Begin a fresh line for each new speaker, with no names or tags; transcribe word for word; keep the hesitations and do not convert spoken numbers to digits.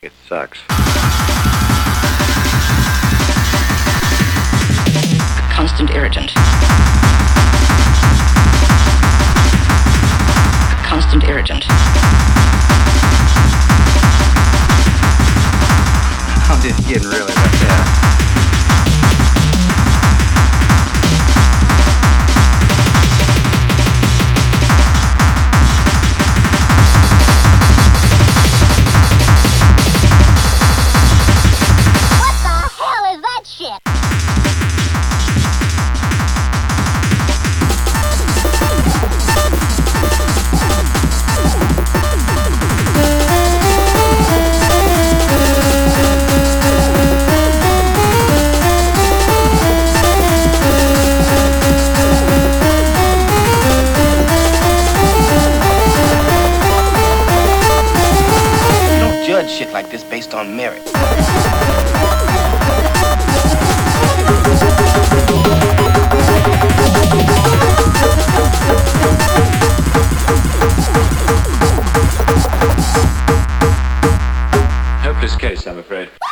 It sucks.
A constant irritant. A constant irritant.
I'm just getting really left out.
Judge shit like this based on merit.
Hopeless case, I'm afraid.